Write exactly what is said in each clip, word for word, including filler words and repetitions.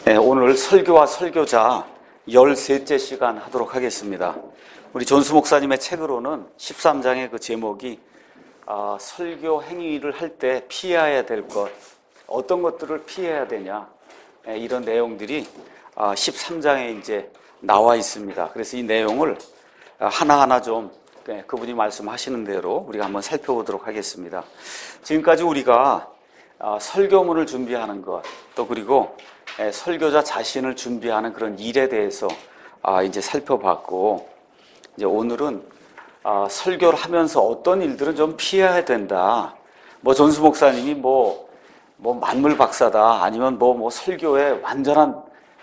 네, 오늘 설교와 설교자 열셋째 시간 하도록 하겠습니다. 우리 존수 목사님의 책으로는 십삼 장의 그 제목이 아, 설교 행위를 할 때 피해야 될 것, 어떤 것들을 피해야 되냐, 네, 이런 내용들이 아, 십삼 장에 이제 나와 있습니다. 그래서 이 내용을 하나하나 좀 네, 그분이 말씀하시는 대로 우리가 한번 살펴보도록 하겠습니다. 지금까지 우리가 아, 설교문을 준비하는 것, 또 그리고 예, 설교자 자신을 준비하는 그런 일에 대해서 아, 이제 살펴봤고, 이제 오늘은 아, 설교를 하면서 어떤 일들은 좀 피해야 된다. 뭐 존수 목사님이 뭐, 뭐 만물 박사다, 아니면 뭐, 뭐 설교에 완전한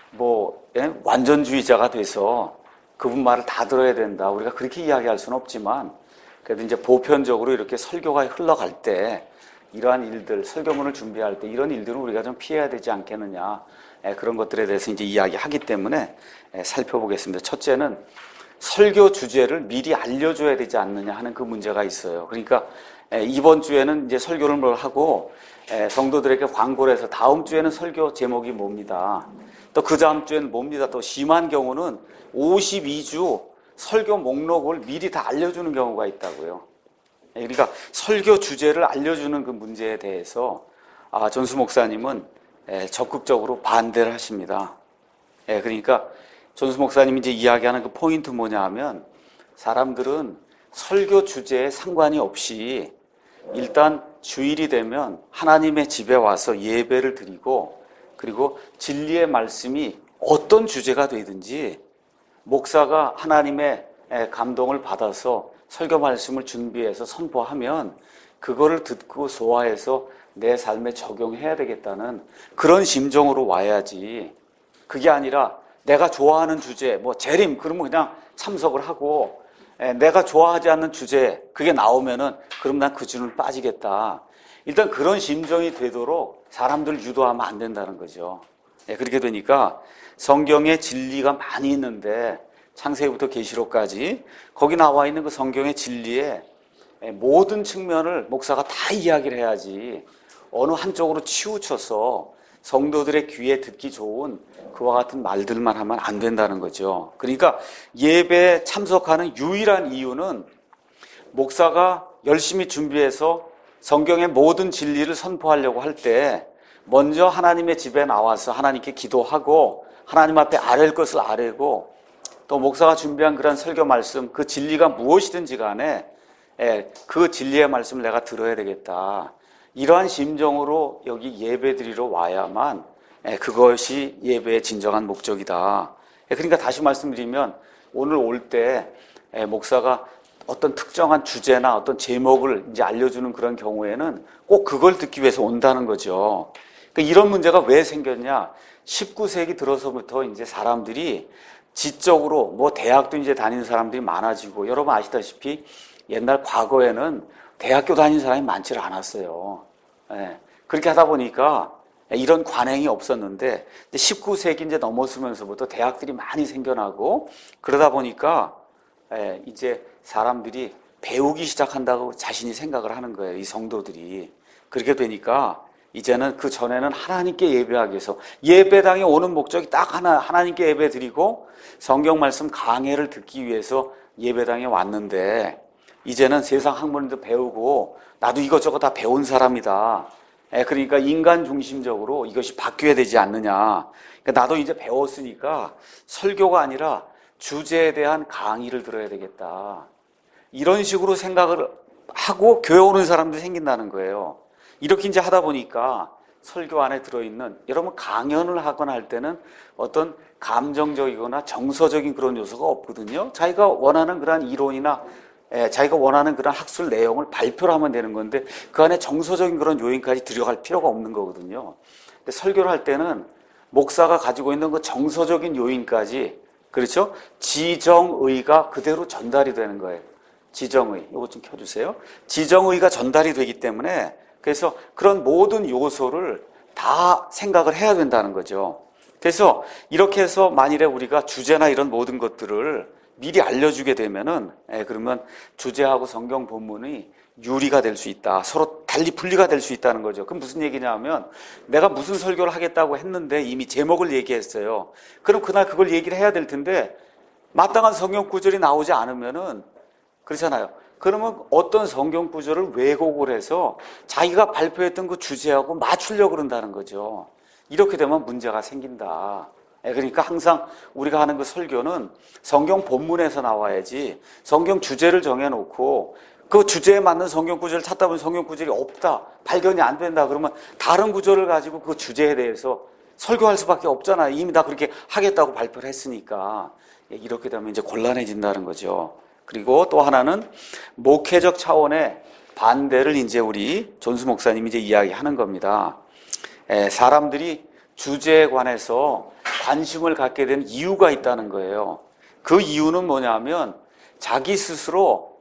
뭐 예? 완전주의자가 돼서 그분 말을 다 들어야 된다. 우리가 그렇게 이야기할 수는 없지만, 그래도 이제 보편적으로 이렇게 설교가 흘러갈 때 이러한 일들, 설교문을 준비할 때 이런 일들은 우리가 좀 피해야 되지 않겠느냐, 예, 그런 것들에 대해서 이제 이야기하기 때문에 예, 살펴보겠습니다. 첫째는 설교 주제를 미리 알려줘야 되지 않느냐 하는 그 문제가 있어요. 그러니까 예, 이번 주에는 이제 설교를 뭘 하고 예, 성도들에게 광고를 해서 다음 주에는 설교 제목이 뭡니다. 또 그 다음 주에는 뭡니다. 또 심한 경우는 오십이 주 설교 목록을 미리 다 알려주는 경우가 있다고요. 그러니까 설교 주제를 알려주는 그 문제에 대해서 아, 존수 목사님은 예, 적극적으로 반대를 하십니다. 예, 그러니까 존수 목사님이 이제 이야기하는 그 포인트 뭐냐 하면, 사람들은 설교 주제에 상관이 없이 일단 주일이 되면 하나님의 집에 와서 예배를 드리고, 그리고 진리의 말씀이 어떤 주제가 되든지 목사가 하나님의 감동을 받아서 설교 말씀을 준비해서 선포하면 그거를 듣고 소화해서 내 삶에 적용해야 되겠다는 그런 심정으로 와야지, 그게 아니라 내가 좋아하는 주제, 뭐 재림 그러면 그냥 참석을 하고, 내가 좋아하지 않는 주제 그게 나오면은 그럼 난 그 주는 빠지겠다, 일단 그런 심정이 되도록 사람들 유도하면 안 된다는 거죠. 그렇게 되니까 성경에 진리가 많이 있는데, 창세기부터 계시록까지 거기 나와 있는 그 성경의 진리에 모든 측면을 목사가 다 이야기를 해야지, 어느 한쪽으로 치우쳐서 성도들의 귀에 듣기 좋은 그와 같은 말들만 하면 안 된다는 거죠. 그러니까 예배에 참석하는 유일한 이유는 목사가 열심히 준비해서 성경의 모든 진리를 선포하려고 할 때 먼저 하나님의 집에 나와서 하나님께 기도하고 하나님 앞에 아랠 것을 아뢰고, 또 목사가 준비한 그런 설교 말씀, 그 진리가 무엇이든지 간에 그 진리의 말씀을 내가 들어야 되겠다, 이러한 심정으로 여기 예배 드리러 와야만 그것이 예배의 진정한 목적이다. 그러니까 다시 말씀드리면, 오늘 올 때 목사가 어떤 특정한 주제나 어떤 제목을 이제 알려주는 그런 경우에는 꼭 그걸 듣기 위해서 온다는 거죠. 그러니까 이런 문제가 왜 생겼냐? 십구 세기 들어서부터 이제 사람들이 지적으로 뭐 대학도 이제 다니는 사람들이 많아지고, 여러분 아시다시피 옛날 과거에는 대학교 다니는 사람이 많지 않았어요. 예, 그렇게 하다 보니까 이런 관행이 없었는데, 십구 세기 이제 넘어서면서부터 대학들이 많이 생겨나고, 그러다 보니까 예, 이제 사람들이 배우기 시작한다고 자신이 생각을 하는 거예요, 이 성도들이. 그렇게 되니까 이제는 그 전에는 하나님께 예배하기 위해서 예배당에 오는 목적이 딱 하나, 하나님께 예배 드리고 성경 말씀 강해를 듣기 위해서 예배당에 왔는데, 이제는 세상 학문도 배우고 나도 이것저것 다 배운 사람이다. 그러니까 인간 중심적으로 이것이 바뀌어야 되지 않느냐. 그러니까 나도 이제 배웠으니까 설교가 아니라 주제에 대한 강의를 들어야 되겠다, 이런 식으로 생각을 하고 교회 오는 사람들이 생긴다는 거예요. 이렇게 이제 하다 보니까 설교 안에 들어있는, 여러분 강연을 하거나 할 때는 어떤 감정적이거나 정서적인 그런 요소가 없거든요. 자기가 원하는 그런 이론이나 예, 자기가 원하는 그런 학술 내용을 발표를 하면 되는 건데, 그 안에 정서적인 그런 요인까지 들어갈 필요가 없는 거거든요. 근데 설교를 할 때는 목사가 가지고 있는 그 정서적인 요인까지, 그렇죠? 지정의가 그대로 전달이 되는 거예요. 지정의, 이거 좀 켜주세요. 지정의가 전달이 되기 때문에, 그래서 그런 모든 요소를 다 생각을 해야 된다는 거죠. 그래서 이렇게 해서 만일에 우리가 주제나 이런 모든 것들을 미리 알려주게 되면은, 예, 그러면 주제하고 성경 본문이 유리가 될 수 있다. 서로 달리 분리가 될 수 있다는 거죠. 그럼 무슨 얘기냐면 내가 무슨 설교를 하겠다고 했는데 이미 제목을 얘기했어요. 그럼 그날 그걸 얘기를 해야 될 텐데 마땅한 성경 구절이 나오지 않으면은 그렇잖아요. 그러면 어떤 성경 구절을 왜곡을 해서 자기가 발표했던 그 주제하고 맞추려고 그런다는 거죠. 이렇게 되면 문제가 생긴다. 그러니까 항상 우리가 하는 그 설교는 성경 본문에서 나와야지 성경 주제를 정해놓고 그 주제에 맞는 성경 구절을 찾다 보면 성경 구절이 없다, 발견이 안 된다 그러면 다른 구절을 가지고 그 주제에 대해서 설교할 수밖에 없잖아요. 이미 다 그렇게 하겠다고 발표를 했으니까. 이렇게 되면 이제 곤란해진다는 거죠. 그리고 또 하나는 목회적 차원의 반대를 이제 우리 존수 목사님이 이제 이야기하는 겁니다. 에, 사람들이 주제에 관해서 관심을 갖게 된 이유가 있다는 거예요. 그 이유는 뭐냐면 자기 스스로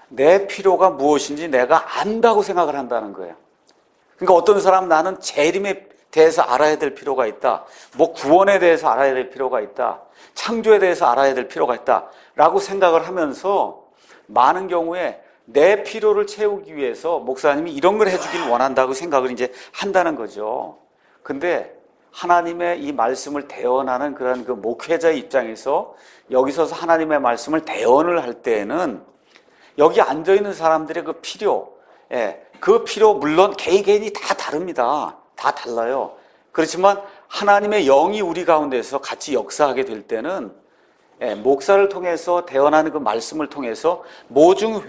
내 필요가 무엇인지 내가 안다고 생각을 한다는 거예요. 그러니까 어떤 사람은 나는 재림에 대해서 알아야 될 필요가 있다. 뭐 구원에 대해서 알아야 될 필요가 있다. 창조에 대해서 알아야 될 필요가 있다. 라고 생각을 하면서 많은 경우에 내 필요를 채우기 위해서 목사님이 이런 걸 해주길 원한다고 생각을 이제 한다는 거죠. 근데 하나님의 이 말씀을 대언하는 그런 그 목회자의 입장에서 여기 서서 하나님의 말씀을 대언을 할 때에는 여기 앉아있는 사람들의 그 필요, 예, 그 필요 물론 개인 개인이 다 다릅니다. 다 달라요. 그렇지만 하나님의 영이 우리 가운데서 같이 역사하게 될 때는 예, 목사를 통해서 대언하는 그 말씀을 통해서 모중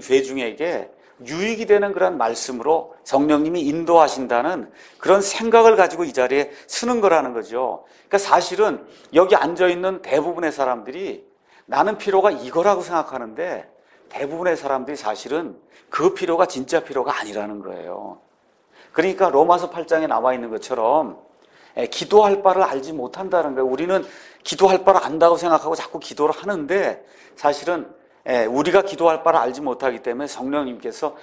회중에게 유익이 되는 그런 말씀으로 성령님이 인도하신다는 그런 생각을 가지고 이 자리에 서는 거라는 거죠. 그러니까 사실은 여기 앉아있는 대부분의 사람들이 나는 필요가 이거라고 생각하는데 대부분의 사람들이 사실은 그 필요가 진짜 필요가 아니라는 거예요. 그러니까 로마서 팔 장에 나와 있는 것처럼 기도할 바를 알지 못한다는 거예요. 우리는 기도할 바를 안다고 생각하고 자꾸 기도를 하는데 사실은 우리가 기도할 바를 알지 못하기 때문에 성령님께서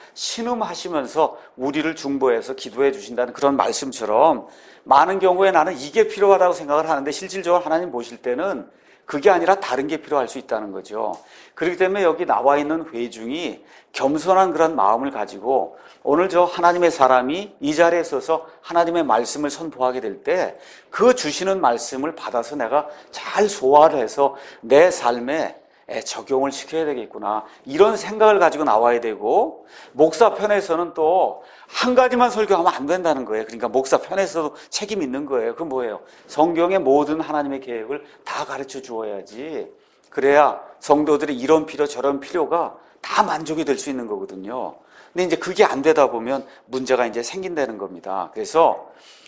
신음하시면서 우리를 중보해서 기도해 주신다는 그런 말씀처럼 많은 경우에 나는 이게 필요하다고 생각을 하는데 실질적으로 하나님 보실 때는 그게 아니라 다른 게 필요할 수 있다는 거죠. 그렇기 때문에 여기 나와 있는 회중이 겸손한 그런 마음을 가지고 오늘 저 하나님의 사람이 이 자리에 서서 하나님의 말씀을 선포하게 될 때 그 주시는 말씀을 받아서 내가 잘 소화를 해서 내 삶에 적용을 시켜야 되겠구나 이런 생각을 가지고 나와야 되고 목사 편에서는 또 한 가지만 설교하면 안 된다는 거예요. 그러니까 목사 편에서도 책임 있는 거예요. 그건 뭐예요? 성경의 모든 하나님의 계획을 다 가르쳐 주어야지 그래야 성도들이 이런 필요 저런 필요가 다 만족이 될 수 있는 거거든요. 근데 이제 그게 안 되다 보면 문제가 이제 생긴다는 겁니다. 그래서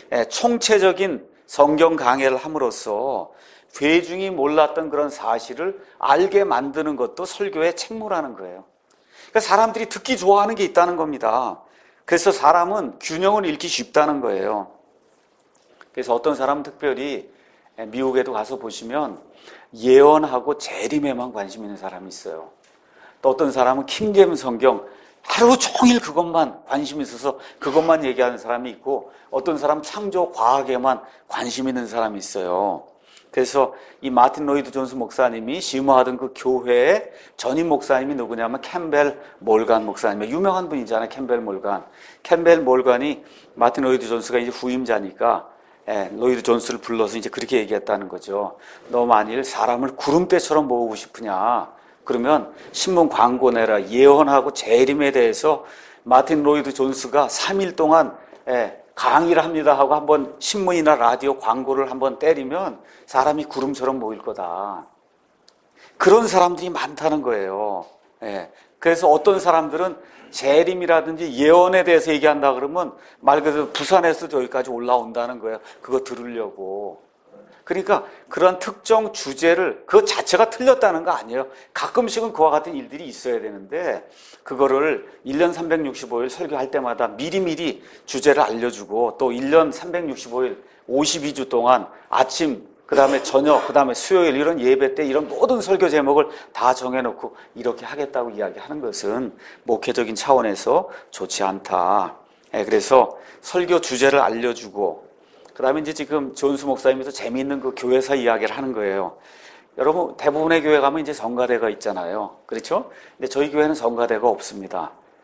총체적인 성경 강해를 함으로써 회중이 몰랐던 그런 사실을 알게 만드는 것도 설교의 책무라는 거예요. 그러니까 사람들이 듣기 좋아하는 게 있다는 겁니다. 그래서 사람은 균형을 잃기 쉽다는 거예요. 그래서 어떤 사람은 특별히 미국에도 가서 보시면 예언하고 재림에만 관심 있는 사람이 있어요. 또 어떤 사람은 킹제임스 성경 하루 종일 그것만 관심 있어서 그것만 얘기하는 사람이 있고 어떤 사람은 창조 과학에만 관심 있는 사람이 있어요. 그래서 이 마틴 로이드 존스 목사님이 심호하던 그 교회의 전임 목사님이 누구냐면 캠벨 몰간 목사님이에요. 유명한 분이잖아요. 캠벨 몰간. 캠벨 몰간이 마틴 로이드 존스가 이제 후임자니까 예, 로이드 존스를 불러서 이제 그렇게 얘기했다는 거죠. 너 만일 사람을 구름대처럼 모으고 싶으냐? 그러면 신문 광고 내라. 예언하고 재림에 대해서 마틴 로이드 존스가 삼 일 동안 예, 강의를 합니다 하고 한번 신문이나 라디오 광고를 한번 때리면 사람이 구름처럼 모일 거다. 그런 사람들이 많다는 거예요. 예. 그래서 어떤 사람들은 재림이라든지 예언에 대해서 얘기한다 그러면 말 그대로 부산에서도 여기까지 올라온다는 거예요. 그거 들으려고. 그러니까 그런 특정 주제를 그 자체가 틀렸다는 거 아니에요. 가끔씩은 그와 같은 일들이 있어야 되는데 그거를 일 년 삼백육십오 일 설교할 때마다 미리미리 주제를 알려주고 또 일 년 삼백육십오 일 오십이 주 동안 아침 그 다음에 저녁 그 다음에 수요일 이런 예배 때 이런 모든 설교 제목을 다 정해놓고 이렇게 하겠다고 이야기하는 것은 목회적인 차원에서 좋지 않다. 그래서 설교 주제를 알려주고 그 다음에 이제 지금 존수 목사님이 또 재미있는 그 교회사 이야기를 하는 거예요. 여러분, 대부분의 교회 가면 이제 성가대가 있잖아요. 그렇죠? 근데 저희 교회는 성가대가 없습니다.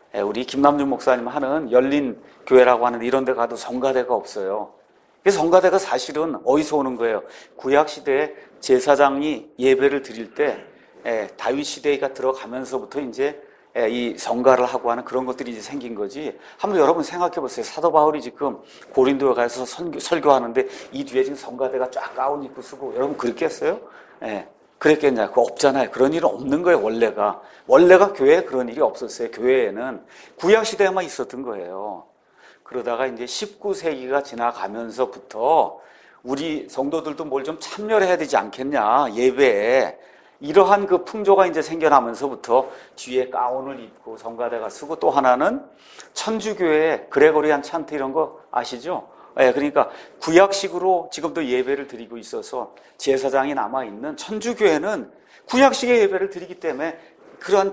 우리 김남준 목사님 하는 열린 교회라고 하는데 이런 데 가도 성가대가 없어요. 그래서 성가대가 사실은 어디서 오는 거예요? 구약시대에 제사장이 예배를 드릴 때 다윗 시대가 들어가면서부터 이제 이 성가를 하고 하는 그런 것들이 이제 생긴 거지. 한번 여러분 생각해 보세요. 사도 바울이 지금 고린도에 가서 설교, 설교하는데 이 뒤에 지금 성가대가 쫙 가운 입고 쓰고 여러분 그랬겠어요? 예. 그랬겠냐? 그거 없잖아요. 그런 일은 없는 거예요, 원래가. 원래가 교회에 그런 일이 없었어요. 교회에는 구약시대에만 있었던 거예요. 그러다가 이제 십구 세기가 지나가면서부터 우리 성도들도 뭘 좀 참여를 해야 되지 않겠냐, 예배에. 이러한 그 풍조가 이제 생겨나면서부터 뒤에 가운을 입고 성가대가 쓰고 또 하나는 천주교회 그레고리안 찬트 이런 거 아시죠? 예, 그러니까 구약식으로 지금도 예배를 드리고 있어서 제사장이 남아있는 천주교회는 구약식의 예배를 드리기 때문에 그런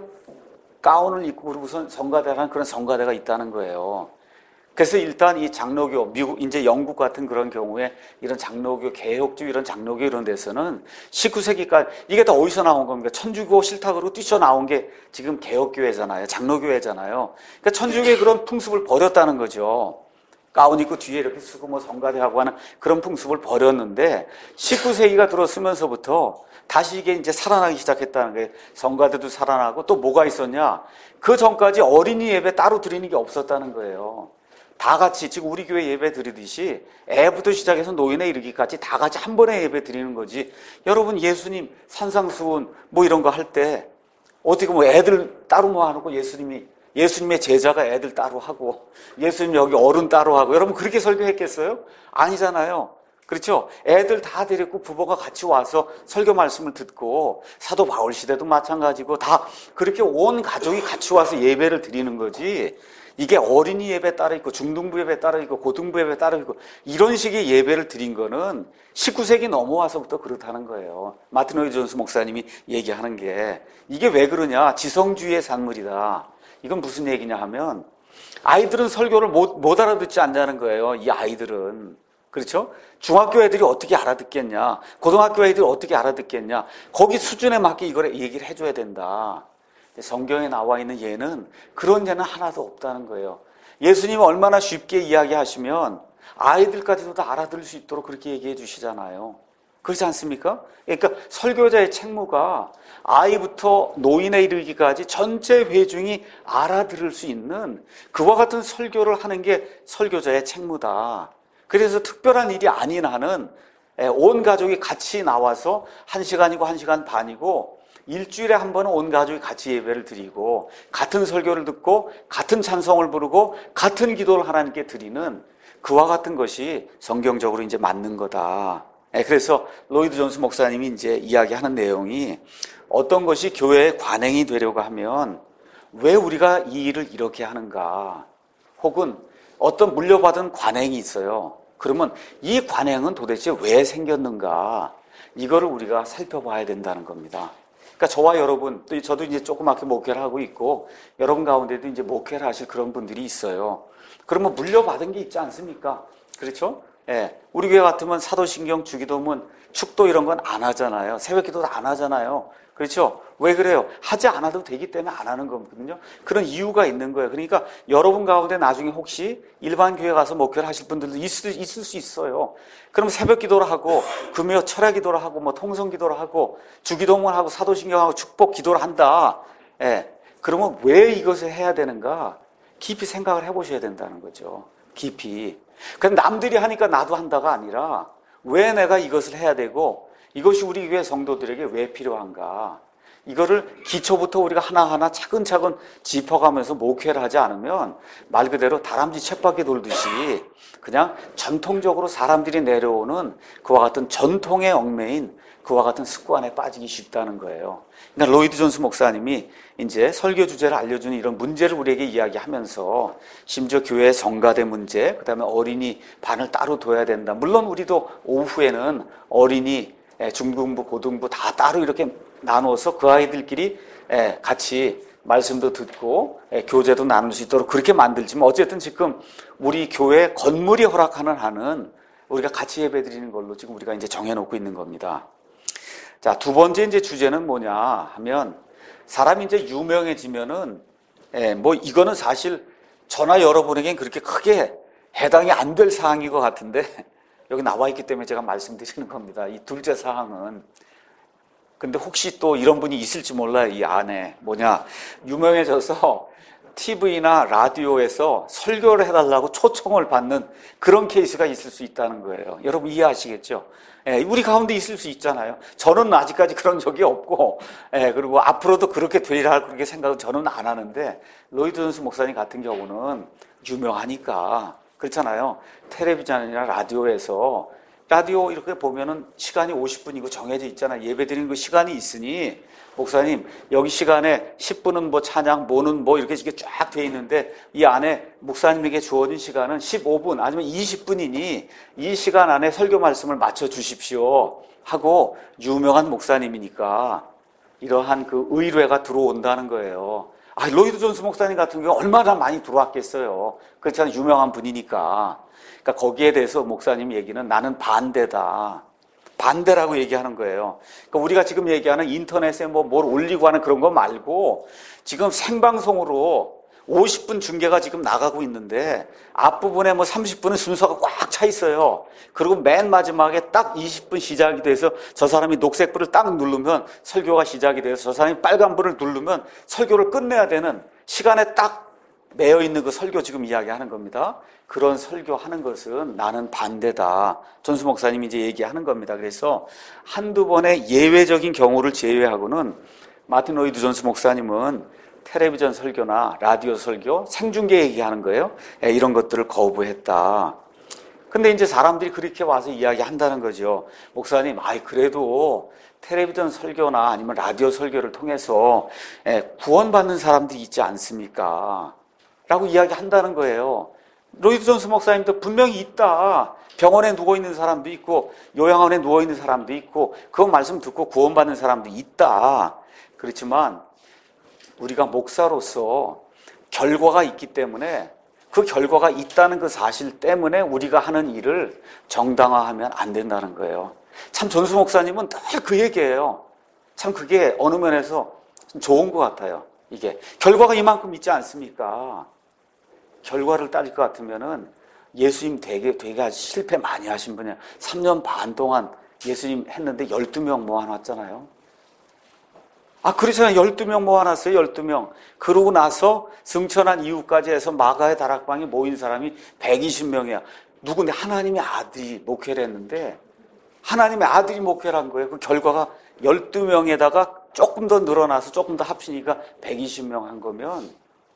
가운을 입고 그러고선 성가대라는 그런 성가대가 있다는 거예요. 그래서 일단 이 장로교, 미국, 이제 영국 같은 그런 경우에 이런 장로교, 개혁주의 이런 장로교 이런 데서는 십구 세기까지 이게 다 어디서 나온 겁니까? 천주교 싫다 그러고 뛰쳐나온 게 지금 개혁교회잖아요. 장로교회잖아요. 그러니까 천주교의 그런 풍습을 버렸다는 거죠. 가운 입고 뒤에 이렇게 쓰고 뭐 성가대하고 하는 그런 풍습을 버렸는데 십구 세기가 들어서면서부터 다시 이게 이제 살아나기 시작했다는 거예요. 성가대도 살아나고 또 뭐가 있었냐? 그 전까지 어린이 예배 따로 드리는 게 없었다는 거예요. 다 같이 지금 우리 교회 예배 드리듯이 애부터 시작해서 노인에 이르기까지 다 같이 한 번에 예배 드리는 거지. 여러분 예수님 산상수훈 뭐 이런 거 할 때 어떻게 뭐 애들 따로 모아놓고 예수님이 예수님의 제자가 애들 따로 하고 예수님 여기 어른 따로 하고 여러분 그렇게 설교했겠어요? 아니잖아요. 그렇죠? 애들 다 데리고 부모가 같이 와서 설교 말씀을 듣고 사도 바울 시대도 마찬가지고 다 그렇게 온 가족이 같이 와서 예배를 드리는 거지. 이게 어린이 예배 따로 있고 중등부 예배 따로 있고 고등부 예배 따로 있고 이런 식의 예배를 드린 거는 십구 세기 넘어와서부터 그렇다는 거예요. 마틴 로이드 존스 목사님이 얘기하는 게 이게 왜 그러냐? 지성주의의 산물이다. 이건 무슨 얘기냐 하면 아이들은 설교를 못, 못 알아듣지 않냐는 거예요. 이 아이들은. 그렇죠? 중학교 애들이 어떻게 알아듣겠냐? 고등학교 애들이 어떻게 알아듣겠냐? 거기 수준에 맞게 이걸 얘기를 해줘야 된다. 성경에 나와 있는 예는 그런 예는 하나도 없다는 거예요. 예수님이 얼마나 쉽게 이야기하시면 아이들까지도 다 알아들을 수 있도록 그렇게 얘기해 주시잖아요. 그렇지 않습니까? 그러니까 설교자의 책무가 아이부터 노인에 이르기까지 전체 회중이 알아들을 수 있는 그와 같은 설교를 하는 게 설교자의 책무다. 그래서 특별한 일이 아닌 한은 온 가족이 같이 나와서 한 시간이고 한 시간 반이고 일주일에 한 번은 온 가족이 같이 예배를 드리고 같은 설교를 듣고 같은 찬송을 부르고 같은 기도를 하나님께 드리는 그와 같은 것이 성경적으로 이제 맞는 거다. 그래서 로이드 존스 목사님이 이제 이야기하는 내용이 어떤 것이 교회의 관행이 되려고 하면 왜 우리가 이 일을 이렇게 하는가? 혹은 어떤 물려받은 관행이 있어요. 그러면 이 관행은 도대체 왜 생겼는가? 이거를 우리가 살펴봐야 된다는 겁니다. 그러니까 저와 여러분, 또 저도 이제 조그맣게 목회를 하고 있고 여러분 가운데도 이제 목회를 하실 그런 분들이 있어요. 그러면 물려받은 게 있지 않습니까? 그렇죠? 예. 우리 교회 같으면 사도신경, 주기도문, 축도 이런 건 안 하잖아요. 새벽기도도 안 하잖아요. 그렇죠? 왜 그래요? 하지 않아도 되기 때문에 안 하는 거거든요. 그런 이유가 있는 거예요. 그러니까 여러분 가운데 나중에 혹시 일반 교회 가서 목회를 하실 분들도 있을, 있을 수 있어요. 그럼 새벽 기도를 하고 금요 철야 기도를 하고 뭐 통성 기도를 하고 주기도문 하고 사도신경하고 축복 기도를 한다. 예. 그러면 왜 이것을 해야 되는가? 깊이 생각을 해보셔야 된다는 거죠. 깊이. 그럼 남들이 하니까 나도 한다가 아니라 왜 내가 이것을 해야 되고 이것이 우리 교회 성도들에게 왜 필요한가? 이거를 기초부터 우리가 하나하나 차근차근 짚어가면서 목회를 하지 않으면 말 그대로 다람쥐 쳇바퀴 돌듯이 그냥 전통적으로 사람들이 내려오는 그와 같은 전통의 얽매인 그와 같은 습관에 빠지기 쉽다는 거예요. 그러니까 로이드 존스 목사님이 이제 설교 주제를 알려주는 이런 문제를 우리에게 이야기하면서 심지어 교회의 성가대 문제, 그 다음에 어린이 반을 따로 둬야 된다. 물론 우리도 오후에는 어린이 중등부, 고등부 다 따로 이렇게 나눠서 그 아이들끼리 같이 말씀도 듣고 교제도 나눌 수 있도록 그렇게 만들지만 어쨌든 지금 우리 교회 건물이 허락하는 한은 우리가 같이 예배드리는 걸로 지금 우리가 이제 정해놓고 있는 겁니다. 자, 두 번째 이제 주제는 뭐냐 하면 사람이 이제 유명해지면은 예, 뭐 이거는 사실 저나 여러분에겐 그렇게 크게 해당이 안 될 사항인 것 같은데 여기 나와 있기 때문에 제가 말씀드리는 겁니다. 이 둘째 사항은. 근데 혹시 또 이런 분이 있을지 몰라요. 이 안에 뭐냐, 유명해져서 티비나 라디오에서 설교를 해달라고 초청을 받는 그런 케이스가 있을 수 있다는 거예요. 여러분 이해하시겠죠? 예, 우리 가운데 있을 수 있잖아요. 저는 아직까지 그런 적이 없고, 예, 그리고 앞으로도 그렇게 되리라 그렇게 생각은 저는 안 하는데, 로이드 존스 목사님 같은 경우는 유명하니까 그렇잖아요. 텔레비전이나 라디오에서 라디오 이렇게 보면은 시간이 오십 분이고 정해져 있잖아요. 예배 드리는 그 시간이 있으니, 목사님 여기 시간에 십 분은 뭐 찬양, 뭐는 뭐 이렇게 이렇게 쫙 돼 있는데 이 안에 목사님에게 주어진 시간은 십오 분 아니면 이십 분이니 이 시간 안에 설교 말씀을 맞춰 주십시오 하고, 유명한 목사님이니까 이러한 그 의뢰가 들어온다는 거예요. 아, 로이드 존스 목사님 같은 경우 얼마나 많이 들어왔겠어요. 그렇잖아요. 유명한 분이니까. 그러니까 거기에 대해서 목사님 얘기는 나는 반대다. 반대라고 얘기하는 거예요. 그러니까 우리가 지금 얘기하는 인터넷에 뭐 뭘 올리고 하는 그런 거 말고 지금 생방송으로 오십 분 중계가 지금 나가고 있는데 앞부분에 뭐 삼십 분은 순서가 꽉 차 있어요. 그리고 맨 마지막에 딱 이십 분 시작이 돼서 저 사람이 녹색불을 딱 누르면 설교가 시작이 돼서 저 사람이 빨간불을 누르면 설교를 끝내야 되는 시간에 딱 매여 있는 그 설교 지금 이야기하는 겁니다. 그런 설교하는 것은 나는 반대다. 존스 목사님이 이제 얘기하는 겁니다. 그래서 한두 번의 예외적인 경우를 제외하고는 마틴 로이드 존스 목사님은 텔레비전 설교나 라디오 설교, 생중계 얘기하는 거예요. 이런 것들을 거부했다. 근데 이제 사람들이 그렇게 와서 이야기한다는 거죠. 목사님, 아이 그래도 텔레비전 설교나 아니면 라디오 설교를 통해서 구원받는 사람들이 있지 않습니까? 라고 이야기한다는 거예요. 로이드 존스 목사님도 분명히 있다. 병원에 누워있는 사람도 있고 요양원에 누워있는 사람도 있고 그 말씀 듣고 구원받는 사람도 있다. 그렇지만 우리가 목사로서 결과가 있기 때문에 그 결과가 있다는 그 사실 때문에 우리가 하는 일을 정당화하면 안 된다는 거예요. 참 존스 목사님은 늘 그 얘기예요. 참 그게 어느 면에서 좋은 것 같아요. 이게 결과가 이만큼 있지 않습니까? 결과를 따질 것 같으면은 예수님 되게 되게 아주 실패 많이 하신 분이에요. 삼 년 반 동안 예수님 했는데 열두 명 모아놨잖아요. 아, 그렇잖아요. 열두 명 모아놨어요. 열두 명. 그러고 나서 승천한 이후까지 해서 마가의 다락방에 모인 사람이 백이십 명이야. 누군데? 하나님의 아들이 목회를 했는데 하나님의 아들이 목회를 한 거예요. 그 결과가 열두 명에다가 조금 더 늘어나서 조금 더 합치니까 백이십 명 한 거면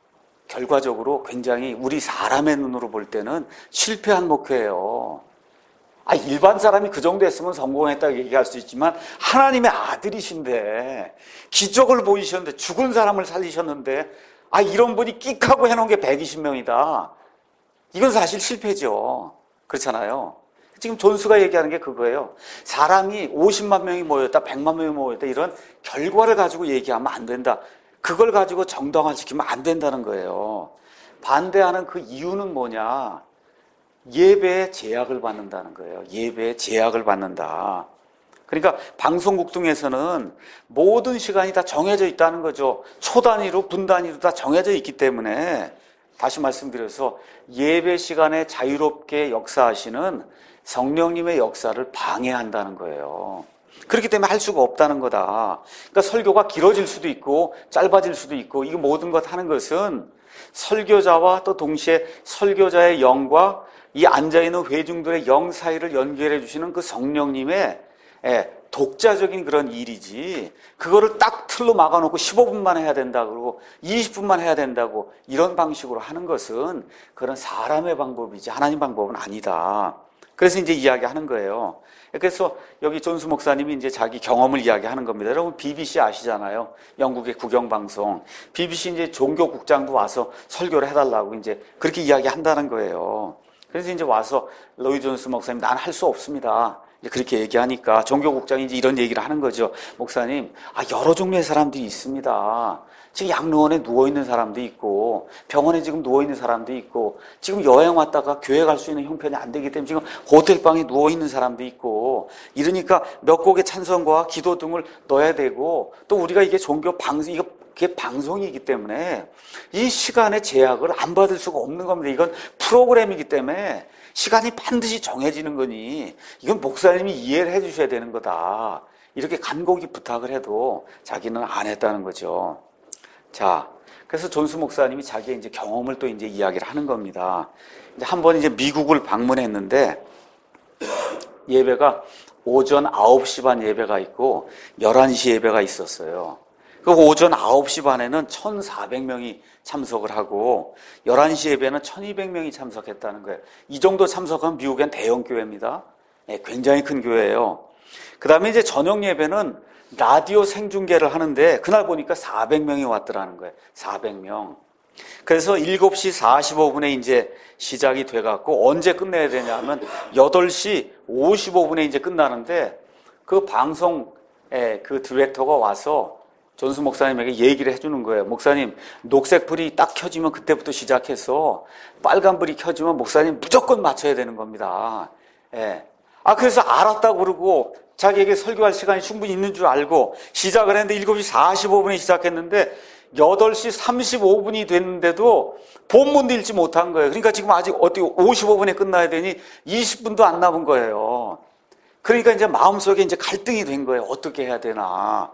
결과적으로 굉장히 우리 사람의 눈으로 볼 때는 실패한 목회예요. 아, 일반 사람이 그 정도 했으면 성공했다고 얘기할 수 있지만 하나님의 아들이신데 기적을 보이셨는데 죽은 사람을 살리셨는데 아, 이런 분이 끽하고 해놓은 게 백이십 명이다. 이건 사실 실패죠. 그렇잖아요. 지금 존스가 얘기하는 게 그거예요. 사람이 오십만 명이 모였다, 백만 명이 모였다 이런 결과를 가지고 얘기하면 안 된다. 그걸 가지고 정당화시키면 안 된다는 거예요. 반대하는 그 이유는 뭐냐? 예배에 제약을 받는다는 거예요. 예배에 제약을 받는다. 그러니까 방송국 등에서는 모든 시간이 다 정해져 있다는 거죠. 초 단위로 분 단위로 다 정해져 있기 때문에 다시 말씀드려서 예배 시간에 자유롭게 역사하시는 성령님의 역사를 방해한다는 거예요. 그렇기 때문에 할 수가 없다는 거다. 그러니까 설교가 길어질 수도 있고 짧아질 수도 있고 이 모든 것 하는 것은 설교자와 또 동시에 설교자의 영과 이 앉아있는 회중들의 영 사이를 연결해 주시는 그 성령님의 독자적인 그런 일이지 그거를 딱 틀로 막아놓고 십오 분만 해야 된다 그러고 이십 분만 해야 된다고 이런 방식으로 하는 것은 그런 사람의 방법이지 하나님 방법은 아니다. 그래서 이제 이야기하는 거예요. 그래서 여기 존스 목사님이 이제 자기 경험을 이야기하는 겁니다. 여러분 비비씨 아시잖아요. 영국의 국영방송. 비비씨 이제 종교국장도 와서 설교를 해달라고 이제 그렇게 이야기한다는 거예요. 그래서 이제 와서 로이드 존스 목사님 나는 할 수 없습니다. 이제 그렇게 얘기하니까 종교국장이 이제 이런 얘기를 하는 거죠. 목사님, 아 여러 종류의 사람들이 있습니다. 지금 양로원에 누워있는 사람도 있고 병원에 지금 누워있는 사람도 있고 지금 여행 왔다가 교회 갈 수 있는 형편이 안 되기 때문에 지금 호텔방에 누워있는 사람도 있고 이러니까 몇 곡의 찬송과 기도 등을 넣어야 되고 또 우리가 이게 종교 방송 이거 그게 방송이기 때문에 이 시간의 제약을 안 받을 수가 없는 겁니다. 이건 프로그램이기 때문에 시간이 반드시 정해지는 거니 이건 목사님이 이해를 해 주셔야 되는 거다. 이렇게 간곡히 부탁을 해도 자기는 안 했다는 거죠. 자, 그래서 존스 목사님이 자기의 이제 경험을 또 이제 이야기를 하는 겁니다. 이제 한번 이제 미국을 방문했는데 예배가 오전 아홉 시 반 예배가 있고 열한 시 예배가 있었어요. 그 오전 아홉 시 반에는 천사백 명이 참석을 하고 열한 시 예배는 천이백 명이 참석했다는 거예요. 이 정도 참석한 미국엔 대형 교회입니다. 네, 굉장히 큰 교회예요. 그 다음에 이제 저녁 예배는 라디오 생중계를 하는데 그날 보니까 사백 명이 왔더라는 거예요. 사백 명. 그래서 일곱 시 사십오 분에 이제 시작이 돼갖고 언제 끝내야 되냐 하면 여덟 시 오십오 분에 이제 끝나는데 그 방송의 그 디렉터가 와서 존스 목사님에게 얘기를 해주는 거예요. 목사님, 녹색불이 딱 켜지면 그때부터 시작해서 빨간불이 켜지면 목사님 무조건 맞춰야 되는 겁니다. 예. 아, 그래서 알았다고 그러고 자기에게 설교할 시간이 충분히 있는 줄 알고 시작을 했는데 일곱 시 사십오 분에 시작했는데 여덟 시 삼십오 분이 됐는데도 본문도 읽지 못한 거예요. 그러니까 지금 아직 어떻게 오십오 분에 끝나야 되니 이십 분도 안 남은 거예요. 그러니까 이제 마음속에 이제 갈등이 된 거예요. 어떻게 해야 되나.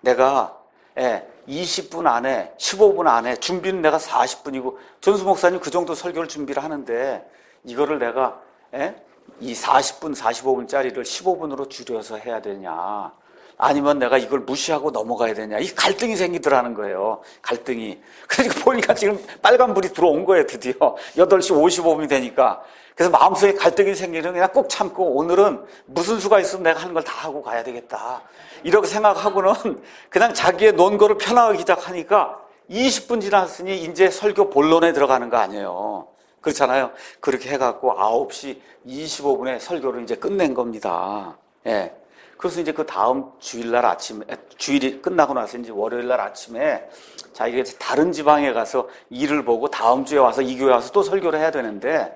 내가 예, 이십 분 안에, 십오 분 안에, 준비는 내가 사십 분이고, 존스 목사님 그 정도 설교를 준비를 하는데, 이거를 내가, 예, 이 사십 분, 사십오 분짜리를 십오 분으로 줄여서 해야 되냐, 아니면 내가 이걸 무시하고 넘어가야 되냐, 이 갈등이 생기더라는 거예요. 갈등이. 그러니까 보니까 지금 빨간불이 들어온 거예요, 드디어. 여덟 시 오십오 분이 되니까. 그래서 마음속에 갈등이 생기는 그냥 꼭 참고 오늘은 무슨 수가 있으면 내가 하는 걸 다 하고 가야 되겠다. 이렇게 생각하고는 그냥 자기의 논거를 펴나가기 시작하니까 이십 분 지났으니 이제 설교 본론에 들어가는 거 아니에요. 그렇잖아요. 그렇게 해갖고 아홉 시 이십오 분에 설교를 이제 끝낸 겁니다. 예. 그래서 이제 그 다음 주일날 아침에, 주일이 끝나고 나서 이제 월요일날 아침에 자기가 다른 지방에 가서 일을 보고 다음 주에 와서 이 교회 와서 또 설교를 해야 되는데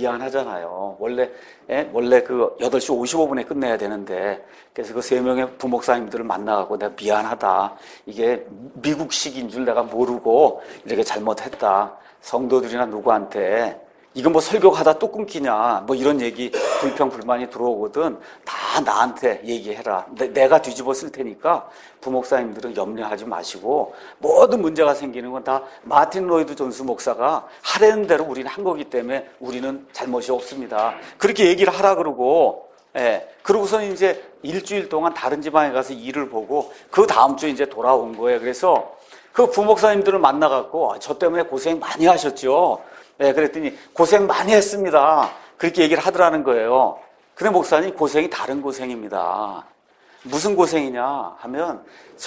미안하잖아요. 원래, 예? 원래 그 여덟 시 오십오 분에 끝내야 되는데 그래서 그 세 명의 부목사님들을 만나갖고 내가 미안하다. 이게 미국식인 줄 내가 모르고 이렇게 잘못했다. 성도들이나 누구한테 이거 뭐 설교하다 또 끊기냐 뭐 이런 얘기 불평 불만이 들어오거든. 다 나한테 얘기해라. 내, 내가 뒤집어 쓸 테니까 부목사님들은 염려하지 마시고 모든 문제가 생기는 건 다 마틴 로이드 존스 목사가 하라는 대로 우리는 한 거기 때문에 우리는 잘못이 없습니다. 그렇게 얘기를 하라 그러고 예. 그러고서는 이제 일주일 동안 다른 지방에 가서 일을 보고 그 다음 주에 이제 돌아온 거예요. 그래서 그 부목사님들을 만나갖고 저 때문에 고생 많이 하셨죠. 네, 그랬더니 고생 많이 했습니다. 그렇게 얘기를 하더라는 거예요. 근데 목사님 고생이 다른 고생입니다. 무슨 고생이냐 하면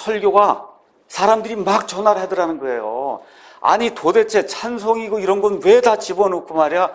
설교가 사람들이 막 전화를 하더라는 거예요. 아니 도대체 찬송이고 이런 건 왜 다 집어넣고 말이야.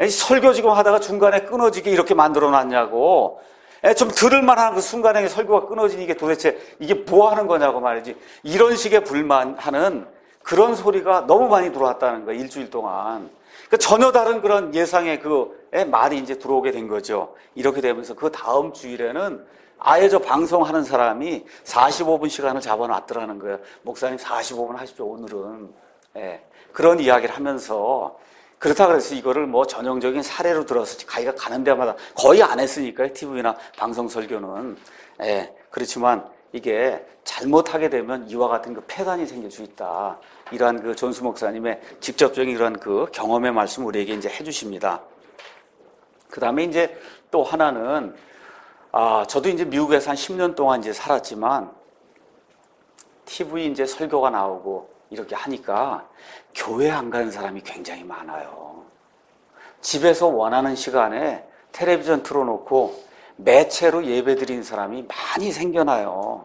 설교 지금 하다가 중간에 끊어지게 이렇게 만들어 놨냐고. 좀 들을 만한 그 순간에 설교가 끊어지는 게 도대체 이게 뭐 하는 거냐고 말이지. 이런 식의 불만하는 그런 소리가 너무 많이 들어왔다는 거예요. 일주일 동안. 그러니까 전혀 다른 그런 예상의 그 말이 이제 들어오게 된 거죠. 이렇게 되면서 그 다음 주일에는 아예 저 방송하는 사람이 사십오 분 시간을 잡아놨더라는 거예요. 목사님 사십오 분 하십시오, 오늘은. 예, 그런 이야기를 하면서 그렇다 그래서 이거를 뭐 전형적인 사례로 들어서 가기가 가는 데마다 거의 안 했으니까요. 티비나 방송 설교는. 예, 그렇지만 이게 잘못하게 되면 이와 같은 그 폐단이 생길 수 있다. 이러한 그 존스 목사님의 직접적인 이런 그 경험의 말씀 우리에게 이제 해주십니다. 그 다음에 이제 또 하나는, 아, 저도 이제 미국에서 한 십 년 동안 이제 살았지만, 티비 이제 설교가 나오고 이렇게 하니까 교회 안 가는 사람이 굉장히 많아요. 집에서 원하는 시간에 텔레비전 틀어놓고 매체로 예배 드리는 사람이 많이 생겨나요.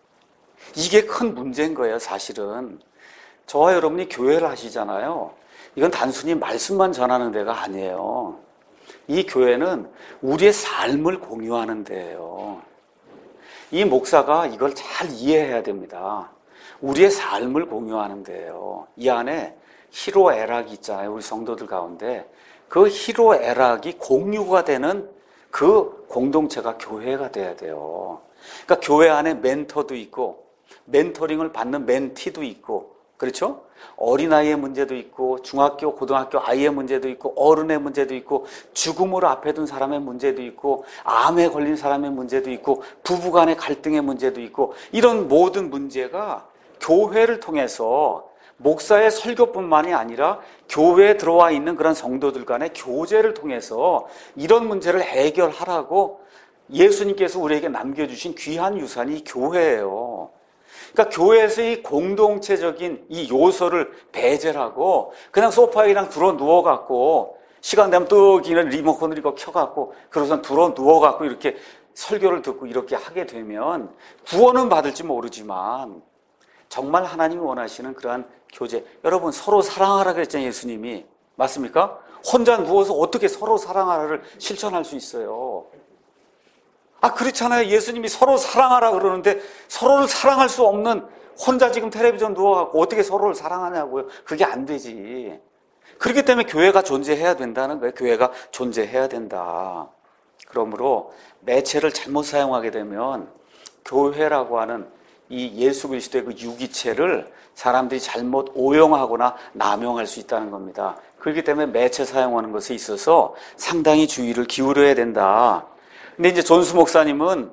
이게 큰 문제인 거예요, 사실은. 저와 여러분이 교회를 하시잖아요. 이건 단순히 말씀만 전하는 데가 아니에요. 이 교회는 우리의 삶을 공유하는 데예요. 이 목사가 이걸 잘 이해해야 됩니다. 우리의 삶을 공유하는 데예요. 이 안에 희로애락이 있잖아요. 우리 성도들 가운데. 그 희로애락이 공유가 되는 그 공동체가 교회가 돼야 돼요. 그러니까 교회 안에 멘토도 있고 멘토링을 받는 멘티도 있고, 그렇죠? 어린아이의 문제도 있고, 중학교, 고등학교 아이의 문제도 있고, 어른의 문제도 있고, 죽음을 앞에 둔 사람의 문제도 있고, 암에 걸린 사람의 문제도 있고, 부부간의 갈등의 문제도 있고, 이런 모든 문제가 교회를 통해서 목사의 설교뿐만이 아니라 교회에 들어와 있는 그런 성도들 간의 교제를 통해서 이런 문제를 해결하라고 예수님께서 우리에게 남겨주신 귀한 유산이 교회예요. 그러니까 교회에서 이 공동체적인 이 요소를 배제하고 그냥 소파에 그냥 들어 누워갖고 시간 되면 또 기는 리모컨을 이거 켜갖고 그러고선 들어 누워갖고 이렇게 설교를 듣고 이렇게 하게 되면 구원은 받을지 모르지만 정말 하나님이 원하시는 그러한 교제, 여러분 서로 사랑하라 그랬잖아요. 예수님이. 맞습니까? 혼자 누워서 어떻게 서로 사랑하라를 실천할 수 있어요? 아, 그렇잖아요. 예수님이 서로 사랑하라 그러는데 서로를 사랑할 수 없는, 혼자 지금 텔레비전 누워갖고 어떻게 서로를 사랑하냐고요. 그게 안 되지. 그렇기 때문에 교회가 존재해야 된다는 거예요. 교회가 존재해야 된다. 그러므로 매체를 잘못 사용하게 되면 교회라고 하는 이 예수 그리스도의 그 유기체를 사람들이 잘못 오용하거나 남용할 수 있다는 겁니다. 그렇기 때문에 매체 사용하는 것에 있어서 상당히 주의를 기울여야 된다. 근데 이제 존스 목사님은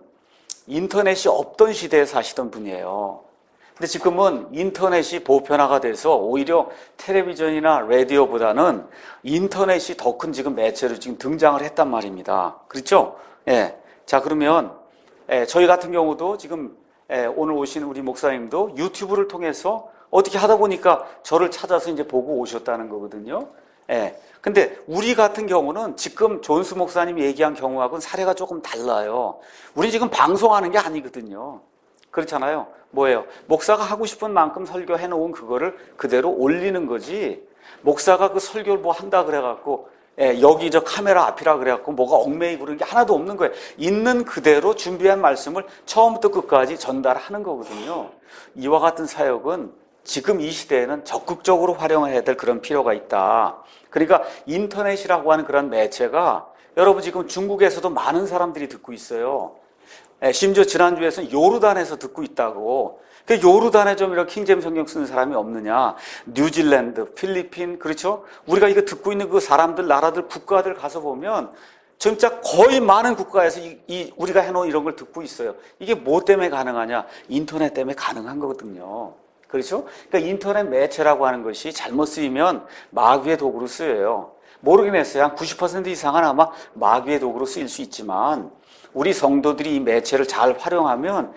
인터넷이 없던 시대에 사시던 분이에요. 근데 지금은 인터넷이 보편화가 돼서 오히려 텔레비전이나 라디오보다는 인터넷이 더 큰 지금 매체로 지금 등장을 했단 말입니다. 그렇죠? 예. 자, 그러면 예, 저희 같은 경우도 지금 예, 오늘 오신 우리 목사님도 유튜브를 통해서 어떻게 하다 보니까 저를 찾아서 이제 보고 오셨다는 거거든요. 예. 근데 우리 같은 경우는 지금 존스 목사님이 얘기한 경우하고는 사례가 조금 달라요. 우리 지금 방송하는 게 아니거든요. 그렇잖아요. 뭐예요? 목사가 하고 싶은 만큼 설교해 놓은 그거를 그대로 올리는 거지. 목사가 그 설교를 뭐 한다 그래갖고 예, 여기 저 카메라 앞이라 그래갖고 뭐가 얽매이고 그런 게 하나도 없는 거예요. 있는 그대로 준비한 말씀을 처음부터 끝까지 전달하는 거거든요. 이와 같은 사역은 지금 이 시대에는 적극적으로 활용해야 될 그런 필요가 있다. 그러니까 인터넷이라고 하는 그런 매체가 여러분 지금 중국에서도 많은 사람들이 듣고 있어요. 예, 심지어 지난주에서는 요르단에서 듣고 있다고. 그 요르단에 좀 이렇게 킹제임 성경 쓰는 사람이 없느냐? 뉴질랜드, 필리핀, 그렇죠? 우리가 이거 듣고 있는 그 사람들, 나라들, 국가들 가서 보면 진짜 거의 많은 국가에서 이, 이 우리가 해놓은 이런 걸 듣고 있어요. 이게 뭐 때문에 가능하냐? 인터넷 때문에 가능한 거거든요. 그렇죠? 그러니까 인터넷 매체라고 하는 것이 잘못 쓰이면 마귀의 도구로 쓰여요. 모르긴 했어요. 한 구십 퍼센트 이상은 아마 마귀의 도구로 쓰일 수 있지만 우리 성도들이 이 매체를 잘 활용하면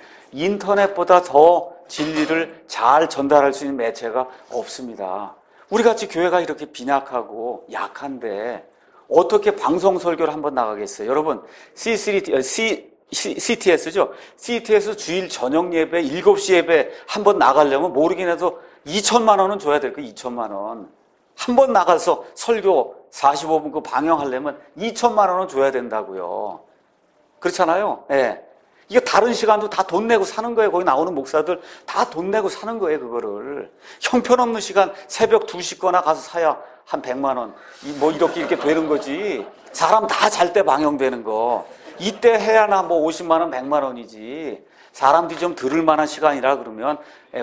인터넷보다 더 진리를 잘 전달할 수 있는 매체가 없습니다. 우리같이 교회가 이렇게 빈약하고 약한데 어떻게 방송 설교를 한번 나가겠어요? 여러분 씨쓰리, C, 씨티에스죠? 씨티에스 주일 저녁 예배, 일곱 시 예배 한번 나가려면 모르긴 해도 이천만 원은 줘야 될 거예요. 이천만 원. 한 번 나가서 설교 사십오 분 그 방영하려면 이천만 원은 줘야 된다고요. 그렇잖아요. 예. 네. 이게 다른 시간도 다 돈 내고 사는 거예요. 거기 나오는 목사들 다 돈 내고 사는 거예요. 그거를. 형편없는 시간 새벽 두 시 거나 가서 사야 한 백만 원. 뭐 이렇게 이렇게 되는 거지. 사람 다 잘 때 방영되는 거. 이때 해야나 뭐 오십만 원, 백만 원이지. 사람들이 좀 들을 만한 시간이라 그러면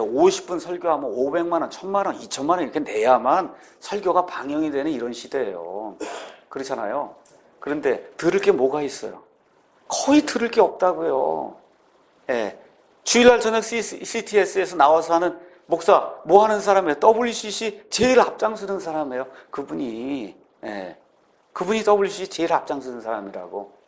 오십 분 설교하면 오백만 원, 천만 원, 이천만 원 이렇게 내야만 설교가 방영이 되는 이런 시대예요. 그렇잖아요. 그런데 들을 게 뭐가 있어요? 거의 들을 게 없다고요. 예. 주일날 저녁 씨티에스에서 나와서 하는 목사, 뭐 하는 사람이에요? 더블유씨씨 제일 앞장서는 사람이에요. 그분이. 예. 그분이 더블유씨씨 제일 앞장서는 사람이라고.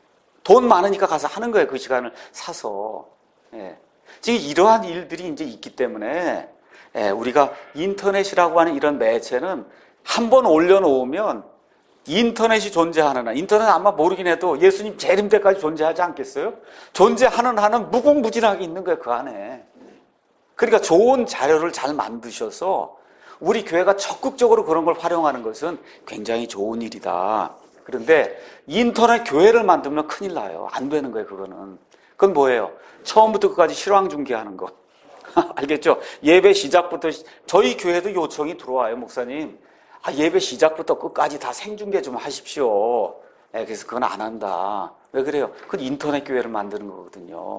돈 많으니까 가서 하는 거예요. 그 시간을 사서. 예. 지금 이러한 일들이 이제 있기 때문에 예, 우리가 인터넷이라고 하는 이런 매체는 한번 올려놓으면 인터넷이 존재하는 한, 인터넷 아마 모르긴 해도 예수님 재림 때까지 존재하지 않겠어요? 존재하는 한은 무궁무진하게 있는 거예요, 그 안에. 그러니까 좋은 자료를 잘 만드셔서 우리 교회가 적극적으로 그런 걸 활용하는 것은 굉장히 좋은 일이다. 그런데 인터넷 교회를 만들면 큰일 나요. 안 되는 거예요, 그거는. 그건 뭐예요? 처음부터 끝까지 실황 중계하는 거. 알겠죠? 예배 시작부터, 저희 교회도 요청이 들어와요, 목사님. 아, 예배 시작부터 끝까지 다 생중계 좀 하십시오. 네, 그래서 그건 안 한다. 왜 그래요? 그건 인터넷 교회를 만드는 거거든요.